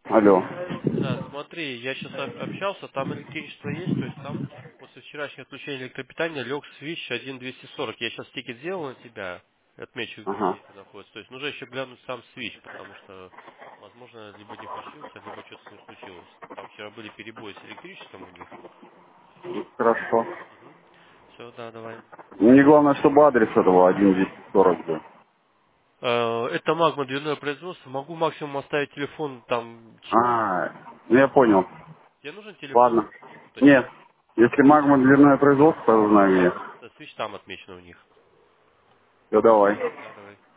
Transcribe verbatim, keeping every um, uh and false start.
Алло. Да, смотри, я сейчас общался, там электричество есть, то есть там после вчерашнего отключения электропитания лег свич один двести сорок. Я сейчас тикет сделал на тебя, отмечу, Ага. где это находится. То есть нужно еще глянуть сам свич, потому что, возможно, либо не включился, либо что-то с ним случилось. Там вчера были перебои с электричеством у них. Хорошо. Угу. Все, да, давай. Мне главное, чтобы адрес этого один двести сорок был. Э, Это магма дверное производство. Могу максимум оставить телефон там. ч- А, ну я понял. Тебе нужен телефон Ладно. уточнить? Нет. Если магма дверное производство, то знаю где. Да, свич там отмечен у них. Все, давай. Да, давай.